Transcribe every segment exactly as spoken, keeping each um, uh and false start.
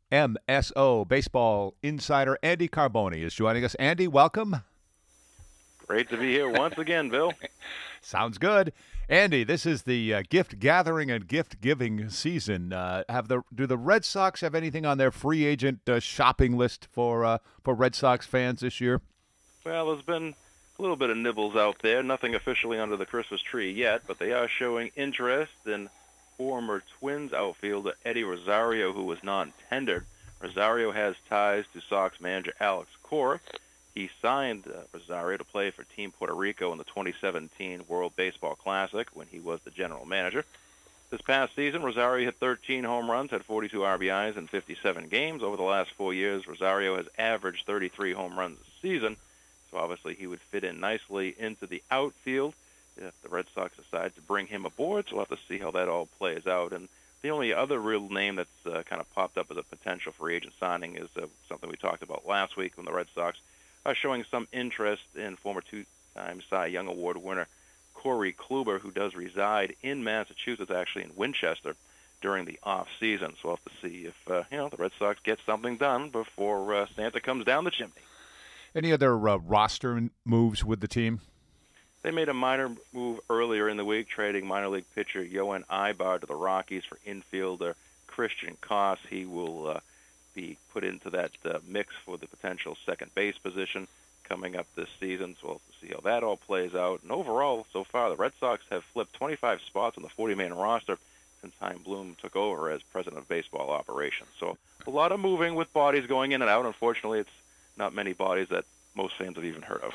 M S O baseball insider Andy Carboni is joining us. Andy, welcome. Great to be here once again, Bill. Sounds good. Andy, this is the uh, gift gathering and gift giving season. Uh, have the do the Red Sox have anything on their free agent uh, shopping list for uh, for Red Sox fans this year? Well, there's been a little bit of nibbles out there. Nothing officially under the Christmas tree yet, but they are showing interest in former Twins outfielder Eddie Rosario, who was non-tendered. Rosario has ties to Sox manager Alex Cora. He signed uh, Rosario to play for Team Puerto Rico in the twenty seventeen World Baseball Classic when he was the general manager. This past season, Rosario hit thirteen home runs, had forty-two R B Is in fifty-seven games. Over the last four years, Rosario has averaged thirty-three home runs a season, so obviously he would fit in nicely into the outfield if the Red Sox decide to bring him aboard. So we'll have to see how that all plays out. And the only other real name that's uh, kind of popped up as a potential free agent signing is uh, something we talked about last week when the Red Sox are showing some interest in former two-time Cy Young Award winner Corey Kluber, who does reside in Massachusetts, actually in Winchester, during the off-season. So we'll have to see if uh, you know the Red Sox get something done before uh, Santa comes down the chimney. Any other uh, roster moves with the team? They made a minor move earlier in the week, trading minor league pitcher Yohan Ibar to the Rockies for infielder Christian Koss. He will uh, be put into that uh, mix for the potential second base position coming up this season. So we'll have to see how that all plays out. And overall, so far, the Red Sox have flipped twenty-five spots on the forty-man roster since Chaim Bloom took over as president of baseball operations. So a lot of moving with bodies going in and out. Unfortunately, it's not many bodies that most fans have even heard of.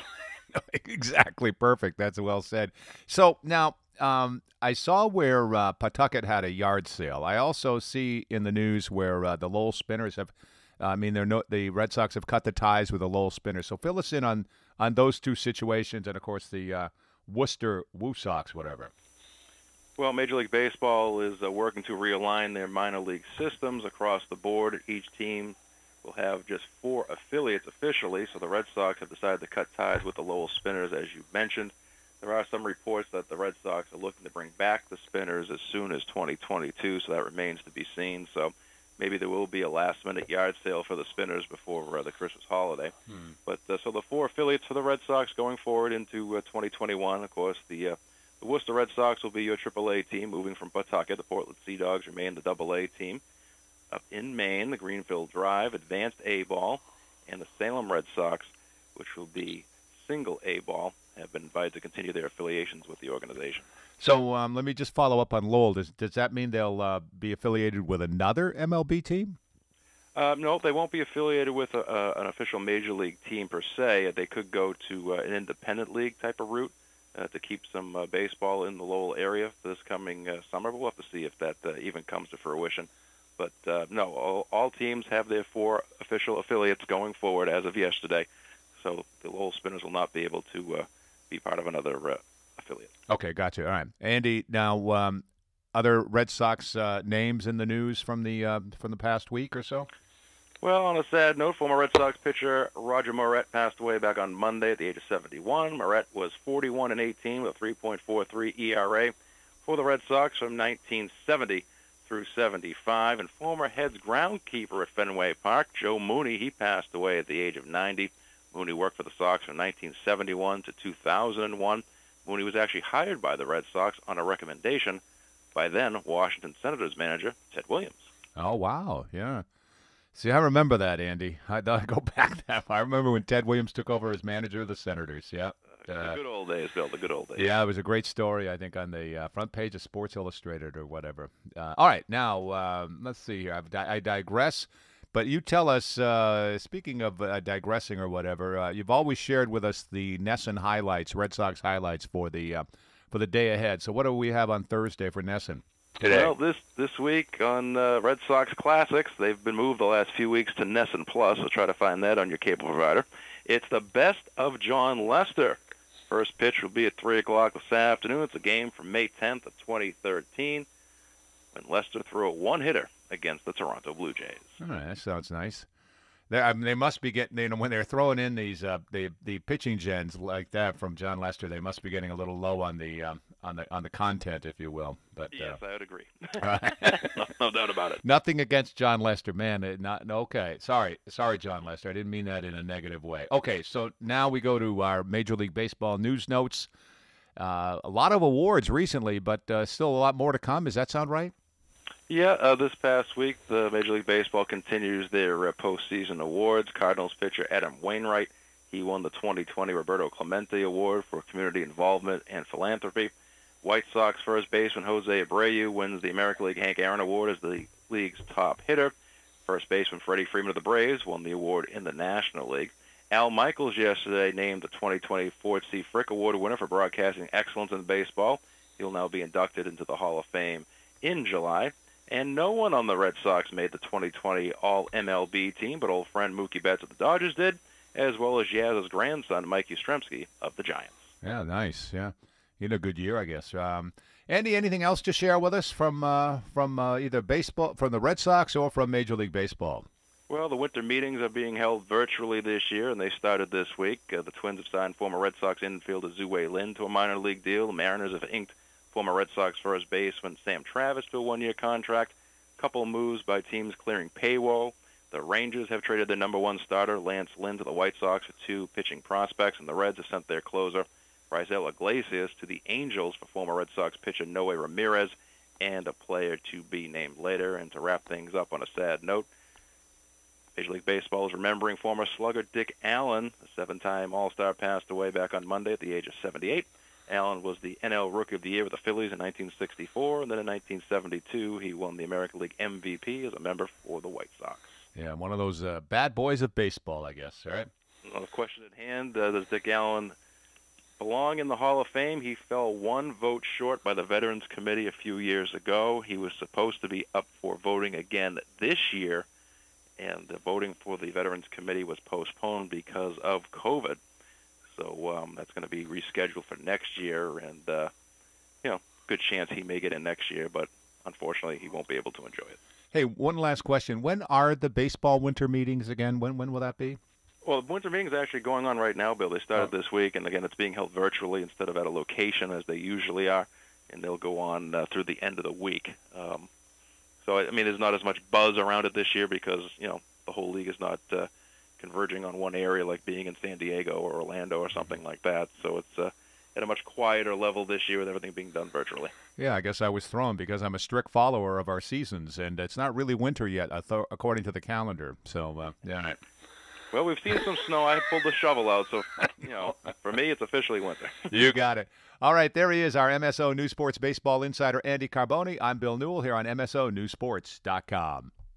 Exactly. Perfect. That's well said. So now um, I saw where uh, Pawtucket had a yard sale. I also see in the news where uh, the Lowell Spinners have, uh, I mean, they're no, the Red Sox have cut the ties with the Lowell Spinners. So fill us in on, on those two situations and, of course, the uh, Worcester Woo Sox, whatever. Well, Major League Baseball is uh, working to realign their minor league systems across the board. Each team will have just four affiliates officially, so the Red Sox have decided to cut ties with the Lowell Spinners, as you mentioned. There are some reports that the Red Sox are looking to bring back the Spinners as soon as twenty twenty-two, so that remains to be seen. So maybe there will be a last-minute yard sale for the Spinners before uh, the Christmas holiday. Hmm. But uh, so the four affiliates for the Red Sox going forward into uh, twenty twenty-one, of course, the, uh, the Worcester Red Sox will be your triple A team, moving from Pawtucket. The Portland Sea Dogs remain the double A team. Up in Maine, the Greenfield Drive, Advanced A-Ball, and the Salem Red Sox, which will be single A-Ball, have been invited to continue their affiliations with the organization. So um, let me just follow up on Lowell. Does, does that mean they'll uh, be affiliated with another M L B team? Uh, no, they won't be affiliated with a, a, an official major league team per se. They could go to uh, an independent league type of route uh, to keep some uh, baseball in the Lowell area for this coming uh, summer. But we'll have to see if that uh, even comes to fruition. But, uh, no, all, all teams have their four official affiliates going forward as of yesterday. So the Lowell Spinners will not be able to uh, be part of another uh, affiliate. Okay, gotcha. All right. Andy, now um, other Red Sox uh, names in the news from the uh, from the past week or so? Well, on a sad note, former Red Sox pitcher Roger Moret passed away back on Monday at the age of seventy-one. Moret was forty-one and eighteen with a three point four three E R A for the Red Sox from nineteen seventy through seventy-five, and former heads groundskeeper at Fenway Park, Joe Mooney, he passed away at the age of ninety. Mooney worked for the Sox from nineteen seventy-one to two thousand one. Mooney was actually hired by the Red Sox on a recommendation by then Washington Senators manager Ted Williams. Oh, wow, yeah. See, I remember that, Andy. I, I go back that far. I remember when Ted Williams took over as manager of the Senators, yeah. Uh, the good old days, Bill, the good old days. Yeah, it was a great story, I think, on the uh, front page of Sports Illustrated or whatever. Uh, all right, now, um, let's see here. I've di- I digress, but you tell us, uh, speaking of uh, digressing or whatever, uh, you've always shared with us the Nesson highlights, Red Sox highlights for the uh, for the day ahead. So what do we have on Thursday for Nesson today? Well, this, this week on uh, Red Sox Classics, they've been moved the last few weeks to Nesson Plus, so try to find that on your cable provider. It's the best of John Lester. First pitch will be at three o'clock this afternoon. It's a game from May tenth of twenty thirteen when Lester threw a one-hitter against the Toronto Blue Jays. All right, that sounds nice. They, I mean, they must be getting, you know, when they're throwing in these uh, the the pitching gens like that from John Lester, they must be getting a little low on the um, on the on the content, if you will. But Yes, I would agree. uh, no, no doubt about it. nothing against John Lester, man. It not no, okay. Sorry, sorry, John Lester. I didn't mean that in a negative way. Okay, so now we go to our Major League Baseball news notes. Uh, a lot of awards recently, but uh, still a lot more to come. Does that sound right? Yeah, uh, this past week, the Major League Baseball continues their uh, postseason awards. Cardinals pitcher Adam Wainwright, he won the twenty twenty Roberto Clemente Award for community involvement and philanthropy. White Sox first baseman Jose Abreu wins the American League Hank Aaron Award as the league's top hitter. First baseman Freddie Freeman of the Braves won the award in the National League. Al Michaels yesterday named the twenty twenty Ford C. Frick Award winner for broadcasting excellence in baseball. He'll now be inducted into the Hall of Fame in July. And no one on the Red Sox made the twenty twenty All-M L B team, but old friend Mookie Betts of the Dodgers did, as well as Yaz's grandson, Mike Yastrzemski of the Giants. Yeah, nice. Yeah, he had a good year, I guess. Um, Andy, anything else to share with us from uh, from uh, either baseball, from the Red Sox, or from Major League Baseball? Well, the winter meetings are being held virtually this year, and they started this week. Uh, the Twins have signed former Red Sox infielder Zue Lin to a minor league deal. The Mariners have inked former Red Sox first baseman Sam Travis to a one-year contract. A couple moves by teams clearing payroll. The Rangers have traded their number one starter, Lance Lynn, to the White Sox for two pitching prospects, and the Reds have sent their closer, Raisel Iglesias, to the Angels for former Red Sox pitcher Noe Ramirez and a player to be named later. And to wrap things up on a sad note, Major League Baseball is remembering former slugger Dick Allen. The seven-time All-Star passed away back on Monday at the age of seventy-eight. Allen was the N L Rookie of the Year with the Phillies in nineteen sixty-four, and then in nineteen seventy-two he won the American League M V P as a member for the White Sox. Yeah, one of those uh, bad boys of baseball, I guess, right? Well, the question at hand, uh, does Dick Allen belong in the Hall of Fame? He fell one vote short by the Veterans Committee a few years ago. He was supposed to be up for voting again this year, and the voting for the Veterans Committee was postponed because of COVID. So um, that's going to be rescheduled for next year, and, uh, you know, good chance he may get in next year, but unfortunately he won't be able to enjoy it. Hey, one last question. When are the baseball winter meetings again? When when will that be? Well, the winter meetings are actually going on right now, Bill. They started Oh. this week, and again, it's being held virtually instead of at a location as they usually are, and they'll go on uh, through the end of the week. Um, so, I mean, there's not as much buzz around it this year because, you know, the whole league is not uh, converging on one area like being in San Diego or Orlando or something like that. So it's uh, at a much quieter level this year with everything being done virtually. Yeah, I guess I was thrown because I'm a strict follower of our seasons, and it's not really winter yet, I thought, according to the calendar. So, uh, yeah. Well, we've seen some snow. I pulled the shovel out, so, you know, for me, it's officially winter. You got it. All right, there he is, our M S O News Sports Baseball insider, Andy Carboni. I'm Bill Newell here on M S O News Sports dot com.